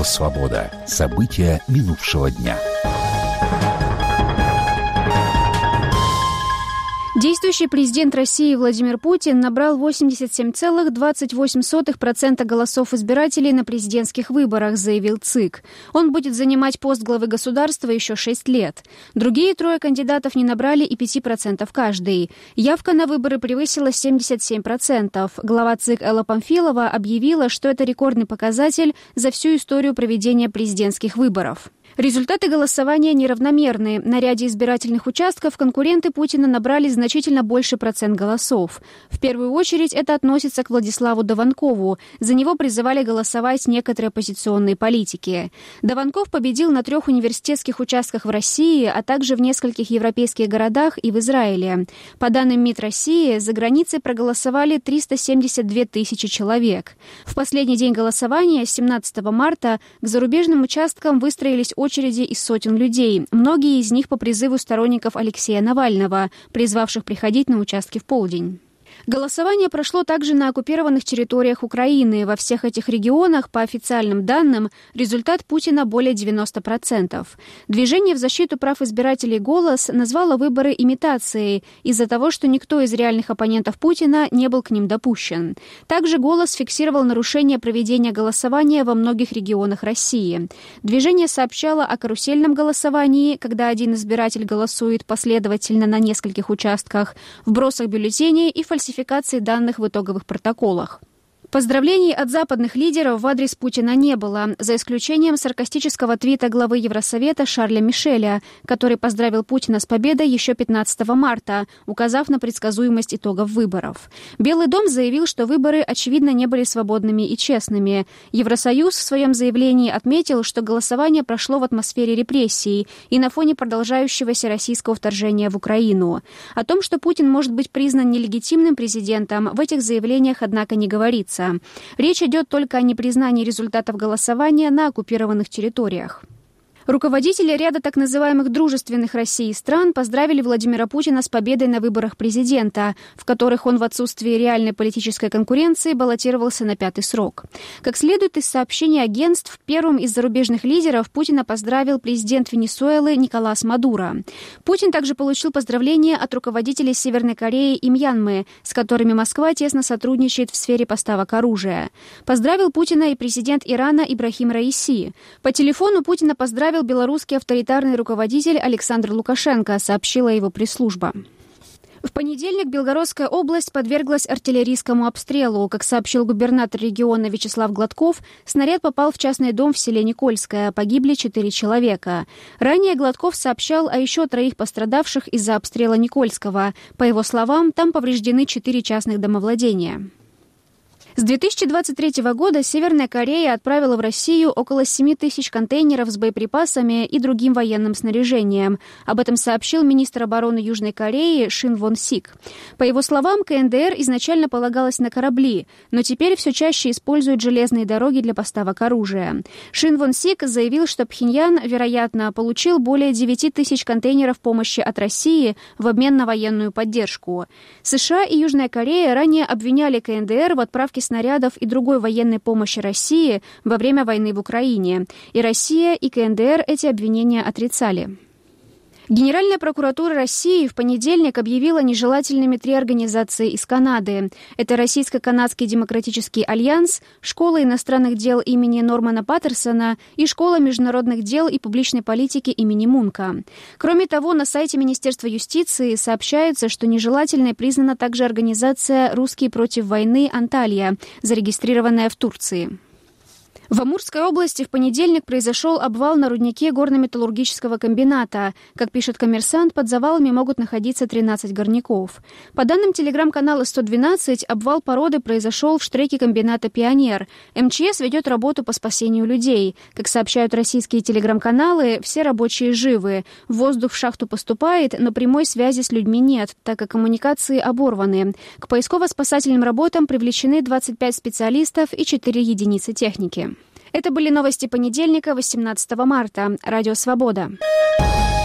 «Свобода». События минувшего дня. Действующий президент России Владимир Путин набрал 87,28% голосов избирателей на президентских выборах, заявил ЦИК. Он будет занимать пост главы государства еще 6 лет. Другие трое кандидатов не набрали и 5% каждый. Явка на выборы превысила 77%. Глава ЦИК Элла Памфилова объявила, что это рекордный показатель за всю историю проведения президентских выборов. Результаты голосования неравномерны. На ряде избирательных участков конкуренты Путина набрали значительно больше процент голосов. В первую очередь это относится к Владиславу Даванкову. За него призывали голосовать некоторые оппозиционные политики. Даванков победил на 3 университетских участках в России, а также в нескольких европейских городах и в Израиле. По данным МИД России, за границей проголосовали 372 тысячи человек. В последний день голосования, 17 марта, к зарубежным участкам выстроились очереди из сотен людей, многие из них по призыву сторонников Алексея Навального, призвавших приходить на участки в полдень. Голосование прошло также на оккупированных территориях Украины. Во всех этих регионах, по официальным данным, результат Путина более 90%. Движение в защиту прав избирателей «Голос» назвало выборы имитацией из-за того, что никто из реальных оппонентов Путина не был к ним допущен. Также «Голос» фиксировал нарушение проведения голосования во многих регионах России. Движение сообщало о карусельном голосовании, когда один избиратель голосует последовательно на нескольких участках, вбросах бюллетеней и фальсификации данных в итоговых протоколах. Поздравлений от западных лидеров в адрес Путина не было, за исключением саркастического твита главы Евросовета Шарля Мишеля, который поздравил Путина с победой еще 15 марта, указав на предсказуемость итогов выборов. Белый дом заявил, что выборы, очевидно, не были свободными и честными. Евросоюз в своем заявлении отметил, что голосование прошло в атмосфере репрессий и на фоне продолжающегося российского вторжения в Украину. О том, что Путин может быть признан нелегитимным президентом, в этих заявлениях, однако, не говорится. Речь идет только о непризнании результатов голосования на оккупированных территориях. Руководители ряда так называемых дружественных России стран поздравили Владимира Путина с победой на выборах президента, в которых он в отсутствии реальной политической конкуренции баллотировался на 5-й срок. Как следует из сообщений агентств, первым из зарубежных лидеров Путина поздравил президент Венесуэлы Николас Мадуро. Путин также получил поздравления от руководителей Северной Кореи и Мьянмы, с которыми Москва тесно сотрудничает в сфере поставок оружия. Поздравил Путина и президент Ирана Ибрахим Раиси. По телефону Путина поздравил белорусский авторитарный руководитель Александр Лукашенко, сообщила его пресс-служба. В понедельник Белгородская область подверглась артиллерийскому обстрелу. Как сообщил губернатор региона Вячеслав Гладков, снаряд попал в частный дом в селе Никольское. Погибли 4 человека. Ранее Гладков сообщал о еще 3 пострадавших из-за обстрела Никольского. По его словам, там повреждены 4 частных домовладения. С 2023 года Северная Корея отправила в Россию около 7 тысяч контейнеров с боеприпасами и другим военным снаряжением. Об этом сообщил министр обороны Южной Кореи Шин Вон Сик. По его словам, КНДР изначально полагалась на корабли, но теперь все чаще используют железные дороги для поставок оружия. Шин Вон Сик заявил, что Пхеньян, вероятно, получил более 9 тысяч контейнеров помощи от России в обмен на военную поддержку. США и Южная Корея ранее обвиняли КНДР в отправке снарядов и другой военной помощи России во время войны в Украине. И Россия, и КНДР эти обвинения отрицали. Генеральная прокуратура России в понедельник объявила нежелательными 3 организации из Канады. Это Российско-канадский демократический альянс, Школа иностранных дел имени Нормана Паттерсона и Школа международных дел и публичной политики имени Мунка. Кроме того, на сайте Министерства юстиции сообщается, что нежелательной признана также организация «Русские против войны. Анталья», зарегистрированная в Турции. В Амурской области в понедельник произошел обвал на руднике горно-металлургического комбината. Как пишет «Коммерсант», под завалами могут находиться 13 горняков. По данным телеграм-канала 112, обвал породы произошел в штреке комбината «Пионер». МЧС ведет работу по спасению людей. Как сообщают российские телеграм-каналы, все рабочие живы. Воздух в шахту поступает, но прямой связи с людьми нет, так как коммуникации оборваны. К поисково-спасательным работам привлечены 25 специалистов и 4 единицы техники. Это были новости понедельника, 18 марта. Радио «Свобода».